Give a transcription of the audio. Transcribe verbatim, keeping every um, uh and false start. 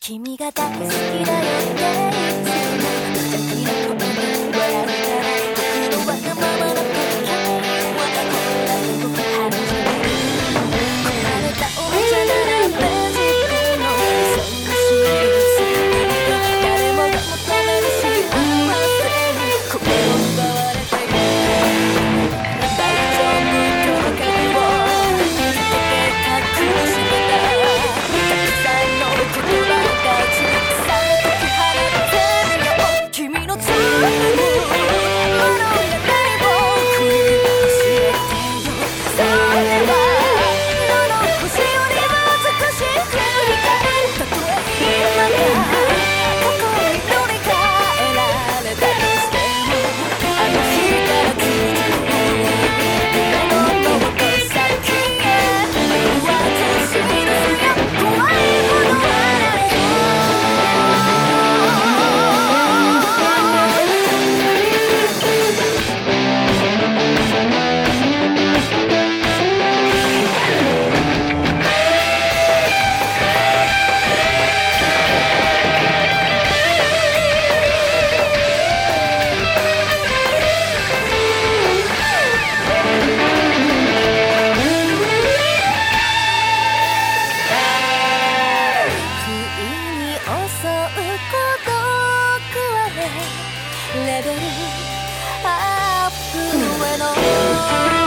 君が大好きだよってそんな無邪気な声で笑うから僕のわがままな時計はほら動き始める壊れたおもちゃならマジックのそんなシリーズ誰もが求める幸せに心奪われている大丈夫との鍵を見つけて隠してたたくさんの言葉が散り去る解き放ってみよう君の罪も物語を僕に教えてよそれは世の星よりも美しい振り返るたとえ今がここに乗り換えられたとしてもあの日からずっと夢の遠く先へ迷わず知るよ怖いものはないよ不意に襲う孤独はねレベルアップへの